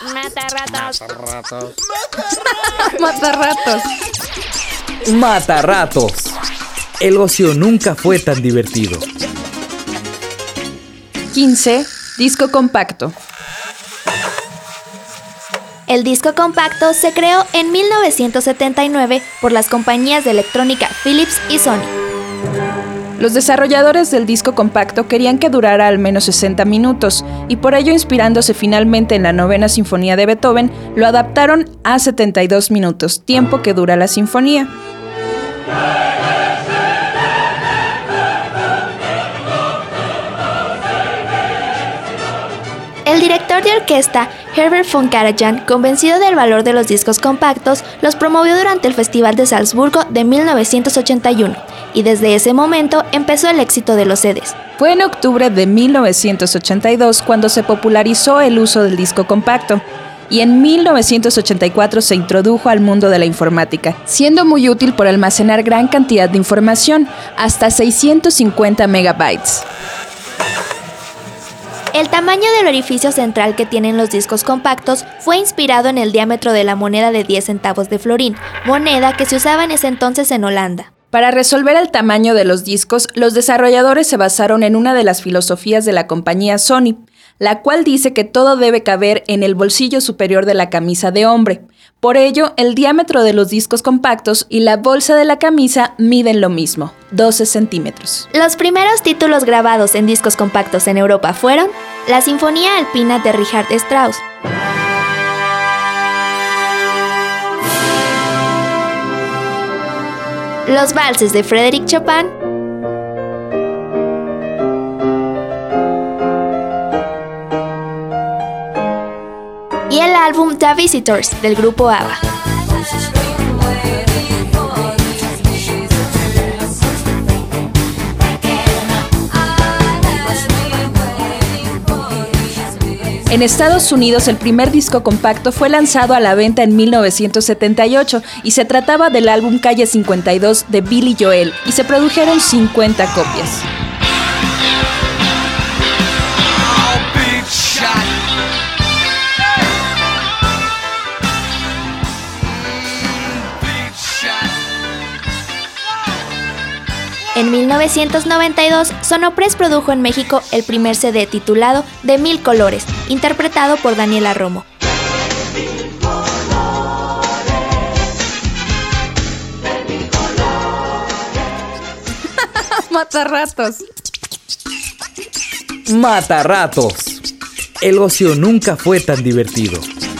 Mata ratos. Mata ratos. Mata ratos. El ocio nunca fue tan divertido. 15. Disco compacto. El disco compacto se creó en 1979 por las compañías de electrónica Philips y Sony. Los desarrolladores del disco compacto querían que durara al menos 60 minutos y por ello, inspirándose finalmente en la Novena Sinfonía de Beethoven, lo adaptaron a 72 minutos, tiempo que dura la sinfonía. El director de orquesta, Herbert von Karajan, convencido del valor de los discos compactos, los promovió durante el Festival de Salzburgo de 1981, y desde ese momento empezó el éxito de los CDs. Fue en octubre de 1982 cuando se popularizó el uso del disco compacto, y en 1984 se introdujo al mundo de la informática, siendo muy útil por almacenar gran cantidad de información, hasta 650 megabytes. El tamaño del orificio central que tienen los discos compactos fue inspirado en el diámetro de la moneda de 10 centavos de florín, moneda que se usaba en ese entonces en Holanda. Para resolver el tamaño de los discos, los desarrolladores se basaron en una de las filosofías de la compañía Sony, la cual dice que todo debe caber en el bolsillo superior de la camisa de hombre. Por ello, el diámetro de los discos compactos y la bolsa de la camisa miden lo mismo, 12 centímetros. Los primeros títulos grabados en discos compactos en Europa fueron la Sinfonía Alpina de Richard Strauss, los valses de Frédéric Chopin y el álbum The Visitors del grupo ABBA. En Estados Unidos, el primer disco compacto fue lanzado a la venta en 1978 y se trataba del álbum Calle 52 de Billy Joel y se produjeron 50 copias. En 1992, Sonopress produjo en México el primer CD titulado De Mil Colores, interpretado por Daniela Romo. Mata ratos. Mata ratos. El ocio nunca fue tan divertido.